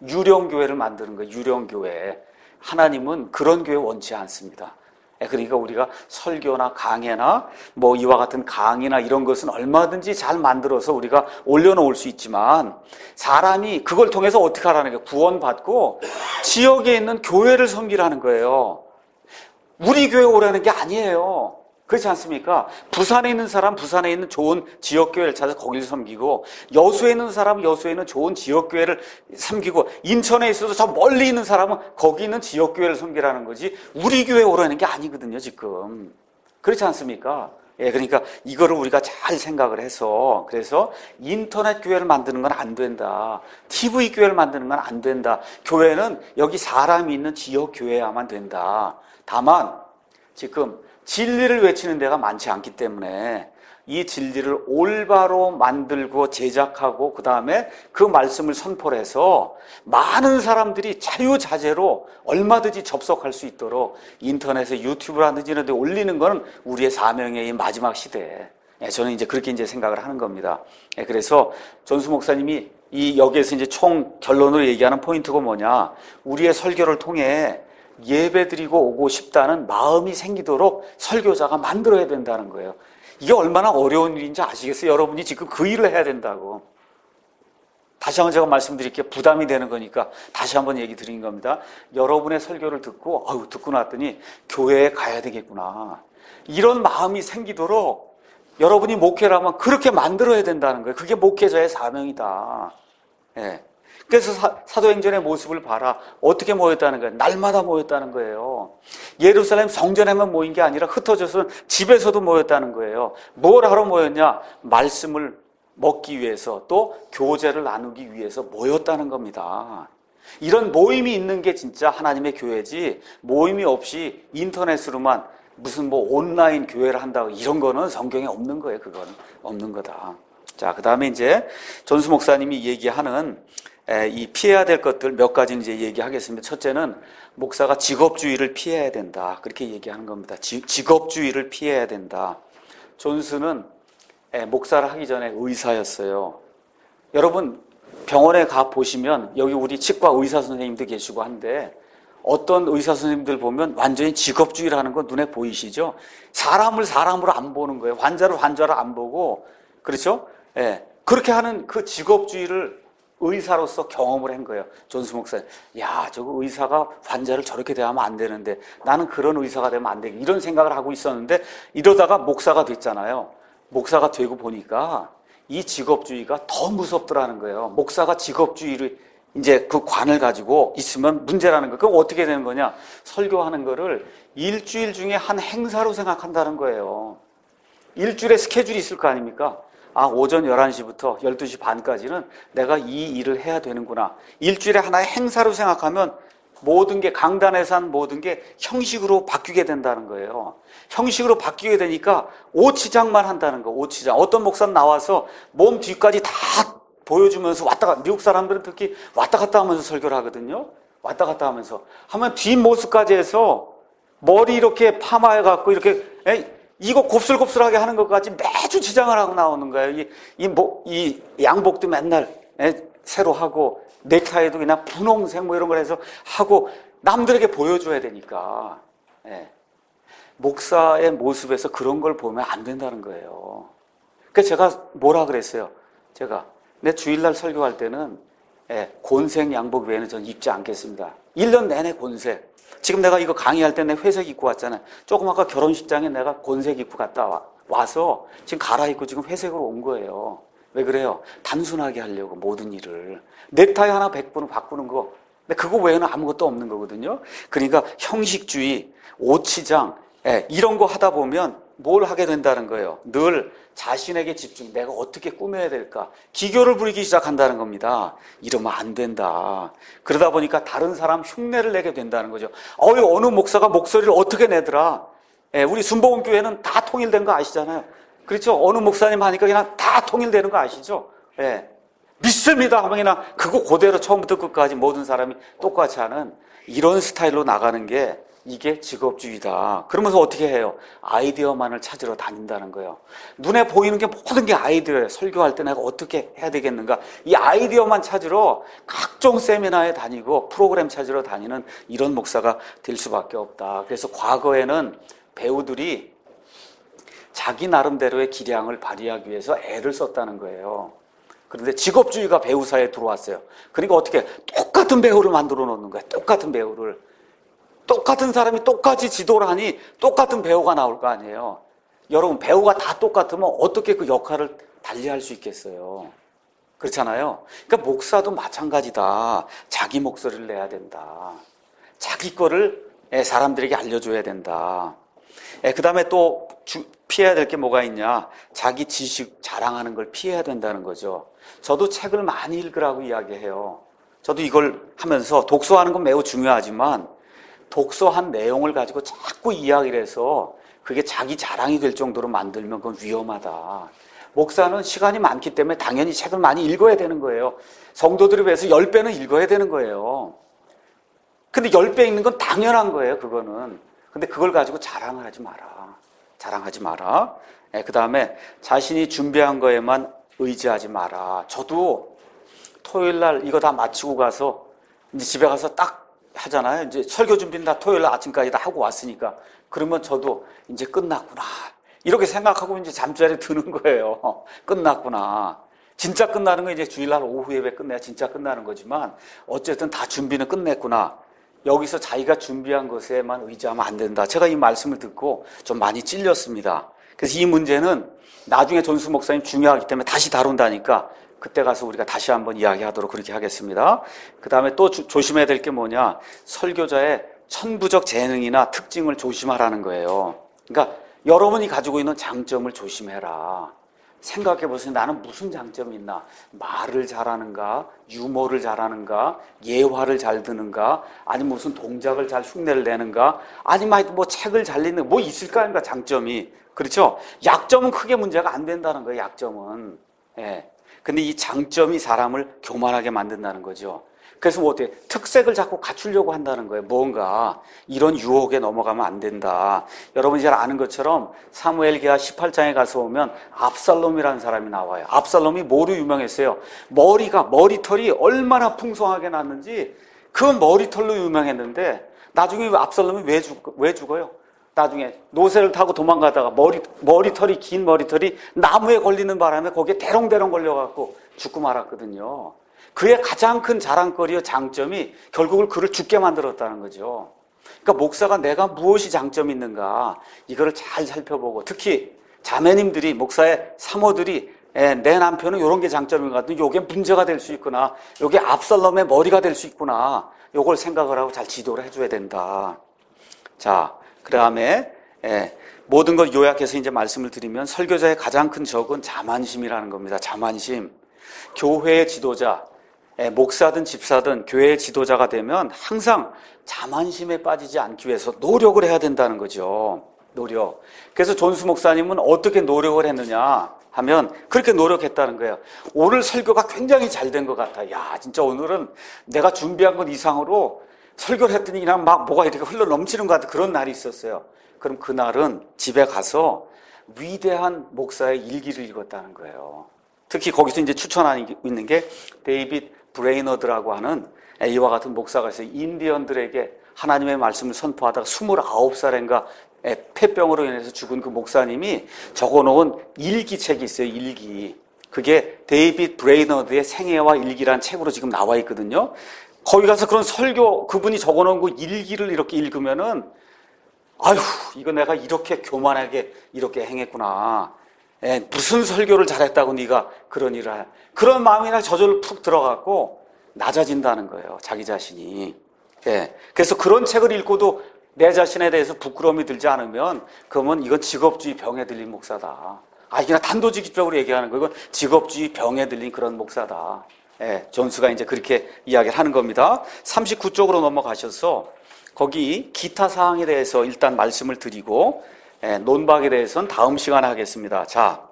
유령교회를 만드는 거예요. 유령교회. 하나님은 그런 교회 원치 않습니다. 그러니까 우리가 설교나 강해나 뭐 이와 같은 강의나 이런 것은 얼마든지 잘 만들어서 우리가 올려놓을 수 있지만 사람이 그걸 통해서 어떻게 하라는 거예요? 구원받고 지역에 있는 교회를 섬기라는 거예요. 우리 교회 오라는 게 아니에요. 그렇지 않습니까? 부산에 있는 사람 부산에 있는 좋은 지역교회를 찾아서 거기를 섬기고, 여수에 있는 사람은 여수에 있는 좋은 지역교회를 섬기고, 인천에 있어도 저 멀리 있는 사람은 거기 있는 지역교회를 섬기라는 거지 우리 교회 오라는 게 아니거든요 지금. 그렇지 않습니까? 예, 그러니까 이거를 우리가 잘 생각을 해서, 그래서 인터넷 교회를 만드는 건 안 된다, 티비 교회를 만드는 건 안 된다, 교회는 여기 사람이 있는 지역교회야만 된다. 다만 지금 진리를 외치는 데가 많지 않기 때문에 이 진리를 올바로 만들고 제작하고 그 다음에 그 말씀을 선포를 해서 많은 사람들이 자유자재로 얼마든지 접속할 수 있도록 인터넷에 유튜브라든지 이런 데 올리는 거는 우리의 사명의 이 마지막 시대에, 저는 이제 그렇게 이제 생각을 하는 겁니다. 그래서 전수 목사님이 이 여기에서 이제 총 결론으로 얘기하는 포인트가 뭐냐, 우리의 설교를 통해 예배드리고 오고 싶다는 마음이 생기도록 설교자가 만들어야 된다는 거예요. 이게 얼마나 어려운 일인지 아시겠어요? 여러분이 지금 그 일을 해야 된다고. 다시 한번 제가 말씀드릴게요. 부담이 되는 거니까 다시 한번 얘기 드린 겁니다. 여러분의 설교를 듣고 아유, 듣고 났더니 교회에 가야 되겠구나, 이런 마음이 생기도록 여러분이 목회를 하면 그렇게 만들어야 된다는 거예요. 그게 목회자의 사명이다. 예. 그래서 사, 사도행전의 모습을 봐라. 어떻게 모였다는 거예요? 날마다 모였다는 거예요. 예루살렘 성전에만 모인 게 아니라 흩어져서 집에서도 모였다는 거예요. 뭘 하러 모였냐? 말씀을 먹기 위해서, 또 교제를 나누기 위해서 모였다는 겁니다. 이런 모임이 있는 게 진짜 하나님의 교회지, 모임이 없이 인터넷으로만 무슨 뭐 온라인 교회를 한다고 이런 거는 성경에 없는 거예요. 그건 없는 거다. 자, 그 다음에 이제 전수 목사님이 얘기하는 이 피해야 될 것들 몇 가지 이제 얘기하겠습니다. 첫째는 목사가 직업주의를 피해야 된다, 그렇게 얘기하는 겁니다. 지, 직업주의를 피해야 된다. 존스는 목사를 하기 전에 의사였어요. 여러분 병원에 가 보시면 여기 우리 치과 의사 선생님도 계시고 한데, 어떤 의사 선생님들 보면 완전히 직업주의라는 건 눈에 보이시죠? 사람을 사람으로 안 보는 거예요. 환자를 환자로 안 보고, 그렇죠? 예, 그렇게 하는 그 직업주의를 의사로서 경험을 한 거예요. 존스 목사님. 야, 저거 의사가 환자를 저렇게 대하면 안 되는데 나는 그런 의사가 되면 안 되겠다, 이런 생각을 하고 있었는데, 이러다가 목사가 됐잖아요. 목사가 되고 보니까 이 직업주의가 더 무섭더라는 거예요. 목사가 직업주의를 이제 그 관을 가지고 있으면 문제라는 거예요. 그럼 어떻게 되는 거냐? 설교하는 거를 일주일 중에 한 행사로 생각한다는 거예요. 일주일에 스케줄이 있을 거 아닙니까? 아, 오전 열한 시부터 열두 시 반까지는 내가 이 일을 해야 되는구나. 일주일에 하나의 행사로 생각하면 모든 게, 강단에서 한 모든 게 형식으로 바뀌게 된다는 거예요. 형식으로 바뀌게 되니까 오치장만 한다는 거, 오치장. 어떤 목사는 나와서 몸 뒤까지 다 보여주면서 왔다 갔다, 미국 사람들은 특히 왔다 갔다 하면서 설교를 하거든요. 왔다 갔다 하면서. 하면 뒷모습까지 해서 머리 이렇게 파마해갖고 이렇게, 에이, 이거 곱슬곱슬하게 하는 것까지 매주 지장을 하고 나오는 거예요. 이, 이, 뭐, 이 양복도 맨날 에, 새로 하고, 넥타이도 그냥 분홍색 뭐 이런 걸 해서 하고 남들에게 보여줘야 되니까. 예. 목사의 모습에서 그런 걸 보면 안 된다는 거예요. 그래서 제가 뭐라 그랬어요? 제가 내 주일날 설교할 때는 예, 곤색 양복 외에는 전 입지 않겠습니다. 일 년 내내 곤색. 지금 내가 이거 강의할 때 내 회색 입고 왔잖아요. 조금 아까 결혼식장에 내가 곤색 입고 갔다 와, 와서 지금 갈아입고 지금 회색으로 온 거예요. 왜 그래요? 단순하게 하려고, 모든 일을. 넥타이 하나 바꾸는, 바꾸는 거. 근데 그거 외에는 아무것도 없는 거거든요. 그러니까 형식주의, 오치장, 예, 이런 거 하다 보면 뭘 하게 된다는 거예요? 늘 자신에게 집중, 내가 어떻게 꾸며야 될까? 기교를 부리기 시작한다는 겁니다. 이러면 안 된다. 그러다 보니까 다른 사람 흉내를 내게 된다는 거죠. 어이, 어느 목사가 목소리를 어떻게 내더라. 예, 우리 순복음교회는 다 통일된 거 아시잖아요. 그렇죠? 어느 목사님 하니까 그냥 다 통일되는 거 아시죠? 예. 믿습니다 하면 그냥 그거 그대로 처음부터 끝까지 모든 사람이 똑같이 하는 이런 스타일로 나가는 게 이게 직업주의다. 그러면서 어떻게 해요? 아이디어만을 찾으러 다닌다는 거예요. 눈에 보이는 게 모든 게 아이디어예요. 설교할 때 내가 어떻게 해야 되겠는가? 이 아이디어만 찾으러 각종 세미나에 다니고 프로그램 찾으러 다니는 이런 목사가 될 수밖에 없다. 그래서 과거에는 배우들이 자기 나름대로의 기량을 발휘하기 위해서 애를 썼다는 거예요. 그런데 직업주의가 배우사에 들어왔어요. 그러니까 어떻게 똑같은 배우를 만들어 놓는 거예요. 똑같은 배우를. 똑같은 사람이 똑같이 지도를 하니 똑같은 배우가 나올 거 아니에요. 여러분, 배우가 다 똑같으면 어떻게 그 역할을 달리할 수 있겠어요? 그렇잖아요. 그러니까 목사도 마찬가지다. 자기 목소리를 내야 된다. 자기 거를 사람들에게 알려줘야 된다. 그 다음에 또 피해야 될 게 뭐가 있냐? 자기 지식 자랑하는 걸 피해야 된다는 거죠. 저도 책을 많이 읽으라고 이야기해요. 저도 이걸 하면서 독서하는 건 매우 중요하지만 독서한 내용을 가지고 자꾸 이야기를 해서 그게 자기 자랑이 될 정도로 만들면 그건 위험하다. 목사는 시간이 많기 때문에 당연히 책을 많이 읽어야 되는 거예요. 성도들에 비해서 십 배는 읽어야 되는 거예요. 근데 십 배 읽는 건 당연한 거예요, 그거는. 근데 그걸 가지고 자랑을 하지 마라. 자랑하지 마라. 네, 그 다음에 자신이 준비한 거에만 의지하지 마라. 저도 토요일 날 이거 다 마치고 가서 이제 집에 가서 딱 하잖아요. 이제 설교 준비는 다 토요일 날 아침까지 다 하고 왔으니까. 그러면 저도 이제 끝났구나. 이렇게 생각하고 이제 잠자리에 드는 거예요. 끝났구나. 진짜 끝나는 건 이제 주일날 오후 예배 끝내야 진짜 끝나는 거지만 어쨌든 다 준비는 끝냈구나. 여기서 자기가 준비한 것에만 의지하면 안 된다. 제가 이 말씀을 듣고 좀 많이 찔렸습니다. 그래서 이 문제는 나중에 존수 목사님 중요하기 때문에 다시 다룬다니까 그때 가서 우리가 다시 한번 이야기하도록 그렇게 하겠습니다. 그 다음에 또 조, 조심해야 될 게 뭐냐? 설교자의 천부적 재능이나 특징을 조심하라는 거예요. 그러니까 여러분이 가지고 있는 장점을 조심해라. 생각해 보세요. 나는 무슨 장점이 있나? 말을 잘하는가? 유머를 잘하는가? 예화를 잘 드는가? 아니면 무슨 동작을 잘 흉내를 내는가? 아니면 뭐 책을 잘 읽는 뭐 있을 거 아닙니까? 장점이. 그렇죠? 약점은 크게 문제가 안 된다는 거예요. 약점은. 예. 근데 이 장점이 사람을 교만하게 만든다는 거죠. 그래서 뭐 어떻게 특색을 자꾸 갖추려고 한다는 거예요. 뭔가 이런 유혹에 넘어가면 안 된다. 여러분이 잘 아는 것처럼 사무엘기하 십팔 장에 가서 보면 압살롬이라는 사람이 나와요. 압살롬이 뭐로 유명했어요? 머리가 머리털이 얼마나 풍성하게 났는지 그 머리털로 유명했는데 나중에 압살롬이 왜, 죽, 왜 죽어요? 나중에 노새를 타고 도망가다가 머리, 머리털이 긴 머리털이 나무에 걸리는 바람에 거기에 대롱대롱 걸려갖고 죽고 말았거든요. 그의 가장 큰 자랑거리와 장점이 결국은 그를 죽게 만들었다는 거죠. 그러니까 목사가 내가 무엇이 장점이 있는가 이거를 잘 살펴보고 특히 자매님들이 목사의 사모들이 에, 내 남편은 이런 게 장점인 것 같은데 이게 문제가 될 수 있구나. 이게 압살롬의 머리가 될 수 있구나. 이걸 생각을 하고 잘 지도를 해줘야 된다. 자, 그 다음에 예, 모든 걸 요약해서 이제 말씀을 드리면 설교자의 가장 큰 적은 자만심이라는 겁니다. 자만심. 교회의 지도자, 예, 목사든 집사든 교회의 지도자가 되면 항상 자만심에 빠지지 않기 위해서 노력을 해야 된다는 거죠. 노력. 그래서 존수 목사님은 어떻게 노력을 했느냐 하면 그렇게 노력했다는 거예요. 오늘 설교가 굉장히 잘 된 것 같아. 야, 진짜 오늘은 내가 준비한 것 이상으로 설교를 했더니 그냥 막 뭐가 이렇게 흘러 넘치는 것 같은 그런 날이 있었어요. 그럼 그날은 집에 가서 위대한 목사의 일기를 읽었다는 거예요. 특히 거기서 이제 추천하고 있는 게 데이빗 브레이너드라고 하는 이와 같은 목사가 있어요. 인디언들에게 하나님의 말씀을 선포하다가 스물아홉 살인가 폐병으로 인해서 죽은 그 목사님이 적어놓은 일기책이 있어요. 일기. 그게 데이빗 브레이너드의 생애와 일기라는 책으로 지금 나와 있거든요. 거기 가서 그런 설교 그분이 적어놓은 그 일기를 이렇게 읽으면은 아휴 이거 내가 이렇게 교만하게 이렇게 행했구나. 에, 무슨 설교를 잘했다고 네가 그런 일을 할 그런 마음이나 저절로 푹 들어갔고 낮아진다는 거예요. 자기 자신이. 예. 그래서 그런 책을 읽고도 내 자신에 대해서 부끄러움이 들지 않으면 그러면 이건 직업주의 병에 들린 목사다. 아, 그냥 단도직입적으로 얘기하는 거 이건 직업주의 병에 들린 그런 목사다. 예, 존수가 이제 그렇게 이야기를 하는 겁니다. 삼십구 쪽으로 넘어가셔서 거기 기타 사항에 대해서 일단 말씀을 드리고 예, 논박에 대해서는 다음 시간에 하겠습니다. 자,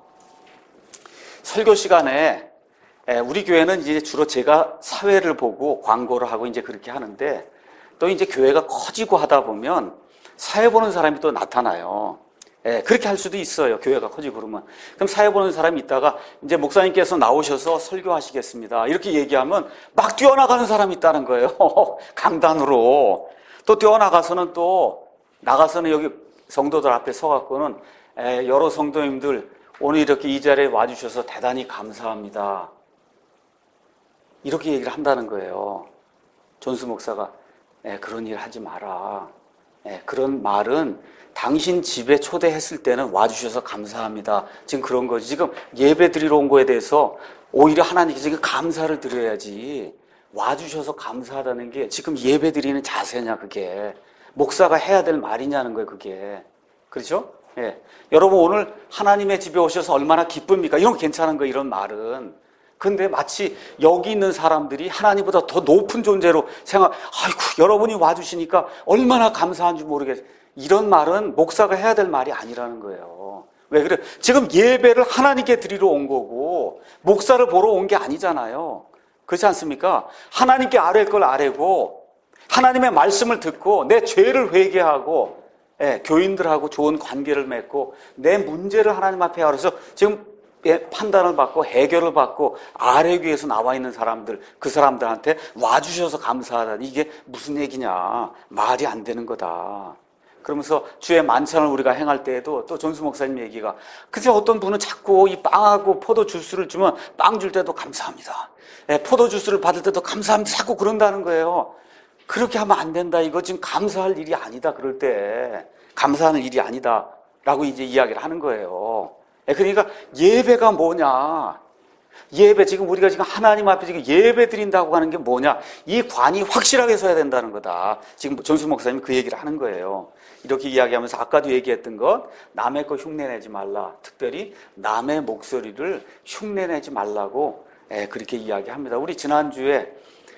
설교 시간에 예, 우리 교회는 이제 주로 제가 사회를 보고 광고를 하고 이제 그렇게 하는데 또 이제 교회가 커지고 하다 보면 사회 보는 사람이 또 나타나요. 예, 그렇게 할 수도 있어요. 교회가 커지고 그러면. 그럼 사회 보는 사람이 있다가 이제 목사님께서 나오셔서 설교하시겠습니다. 이렇게 얘기하면 막 뛰어나가는 사람이 있다는 거예요. 강단으로. 또 뛰어나가서는 또 나가서는 여기 성도들 앞에 서갖고는 에, 여러 성도님들 오늘 이렇게 이 자리에 와주셔서 대단히 감사합니다. 이렇게 얘기를 한다는 거예요. 존스 목사가 에, 그런 일 하지 마라. 에, 그런 말은 당신 집에 초대했을 때는 와주셔서 감사합니다. 지금 그런 거지. 지금 예배 드리러 온 거에 대해서 오히려 하나님께 지금 감사를 드려야지. 와주셔서 감사하다는 게 지금 예배 드리는 자세냐, 그게. 목사가 해야 될 말이냐는 거예요, 그게. 그렇죠? 예. 여러분, 오늘 하나님의 집에 오셔서 얼마나 기쁩니까? 이런 거 괜찮은 거예요, 이런 말은. 근데 마치 여기 있는 사람들이 하나님보다 더 높은 존재로 생각, 아이고, 여러분이 와주시니까 얼마나 감사한지 모르겠어요. 이런 말은 목사가 해야 될 말이 아니라는 거예요. 왜 그래? 지금 예배를 하나님께 드리러 온 거고 목사를 보러 온 게 아니잖아요. 그렇지 않습니까? 하나님께 아뢰 걸 아뢰고 하나님의 말씀을 듣고 내 죄를 회개하고 예, 교인들하고 좋은 관계를 맺고 내 문제를 하나님 앞에 알아서 지금 예, 판단을 받고 해결을 받고 아뢰기 위해서 나와 있는 사람들, 그 사람들한테 와주셔서 감사하다. 이게 무슨 얘기냐? 말이 안 되는 거다. 그러면서 주의 만찬을 우리가 행할 때에도 또 존수 목사님 얘기가 그래서 어떤 분은 자꾸 이 빵하고 포도 주스를 주면 빵 줄 때도 감사합니다. 예, 포도 주스를 받을 때도 감사합니다. 자꾸 그런다는 거예요. 그렇게 하면 안 된다. 이거 지금 감사할 일이 아니다. 그럴 때 감사하는 일이 아니다라고 이제 이야기를 하는 거예요. 예, 그러니까 예배가 뭐냐? 예배, 지금 우리가 지금 하나님 앞에 지금 예배 드린다고 하는 게 뭐냐? 이 관이 확실하게 서야 된다는 거다. 지금 존수 목사님이 그 얘기를 하는 거예요. 이렇게 이야기하면서 아까도 얘기했던 것, 남의 거 흉내내지 말라. 특별히 남의 목소리를 흉내내지 말라고 예, 그렇게 이야기합니다. 우리 지난주에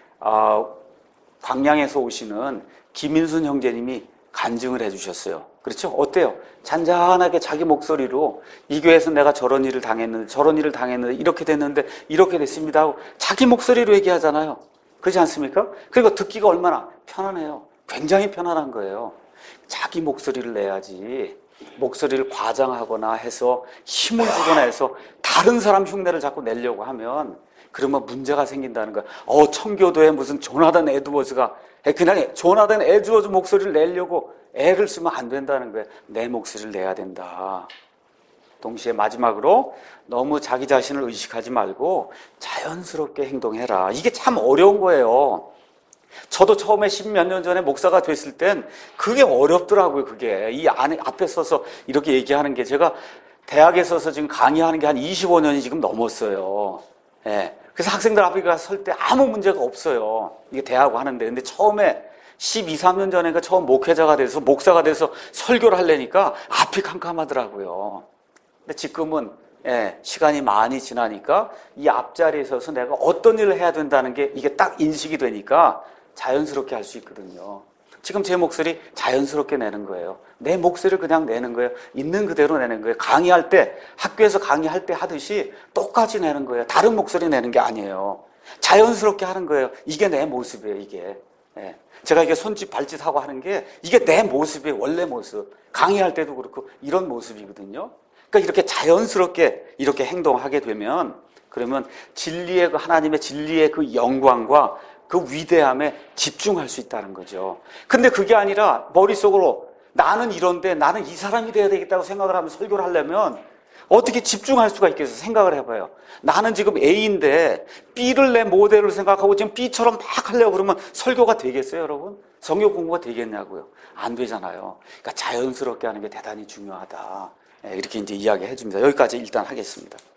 어, 광양에서 오시는 김인순 형제님이 간증을 해주셨어요. 그렇죠? 어때요? 잔잔하게 자기 목소리로 이 교회에서 내가 저런 일을 당했는데 저런 일을 당했는데 이렇게 됐는데 이렇게 됐습니다 하고 자기 목소리로 얘기하잖아요. 그렇지 않습니까? 그리고 듣기가 얼마나 편안해요. 굉장히 편안한 거예요. 자기 목소리를 내야지 목소리를 과장하거나 해서 힘을 주거나 해서 다른 사람 흉내를 자꾸 내려고 하면 그러면 문제가 생긴다는 거야. 어, 청교도에 무슨 조나단 에드워즈가 그냥 조나단 에드워즈 목소리를 내려고 애를 쓰면 안 된다는 거예요. 내 목소리를 내야 된다. 동시에 마지막으로 너무 자기 자신을 의식하지 말고 자연스럽게 행동해라. 이게 참 어려운 거예요. 저도 처음에 십몇 년 전에 목사가 됐을 땐 그게 어렵더라고요. 그게 이 안에 앞에 서서 이렇게 얘기하는 게 제가 대학에 서서 지금 강의하는 게 한 이십오 년이 지금 넘었어요. 예. 그래서 학생들 앞에 가서 설 때 아무 문제가 없어요. 이게 대하고 하는데. 근데 처음에 십이, 삼 년 전에 처음 목회자가 돼서 목사가 돼서 설교를 하려니까 앞이 캄캄하더라고요. 근데 지금은 예, 시간이 많이 지나니까 이 앞자리에 서서 내가 어떤 일을 해야 된다는 게 이게 딱 인식이 되니까 자연스럽게 할 수 있거든요. 지금 제 목소리 자연스럽게 내는 거예요. 내 목소리를 그냥 내는 거예요. 있는 그대로 내는 거예요. 강의할 때, 학교에서 강의할 때 하듯이 똑같이 내는 거예요. 다른 목소리 내는 게 아니에요. 자연스럽게 하는 거예요. 이게 내 모습이에요, 이게. 예. 제가 이게 손짓, 발짓 하고 하는 게 이게 내 모습이에요, 원래 모습. 강의할 때도 그렇고 이런 모습이거든요. 그러니까 이렇게 자연스럽게 이렇게 행동하게 되면 그러면 진리의 그 하나님의 진리의 그 영광과 그 위대함에 집중할 수 있다는 거죠. 근데 그게 아니라 머릿속으로 나는 이런데 나는 이 사람이 돼야 되겠다고 생각을 하면 설교를 하려면 어떻게 집중할 수가 있겠어요? 생각을 해봐요. 나는 지금 A인데 B를 내 모델로 생각하고 지금 B처럼 막 하려고 그러면 설교가 되겠어요, 여러분? 성경 공부가 되겠냐고요? 안 되잖아요. 그러니까 자연스럽게 하는 게 대단히 중요하다. 이렇게 이제 이야기해 줍니다. 여기까지 일단 하겠습니다.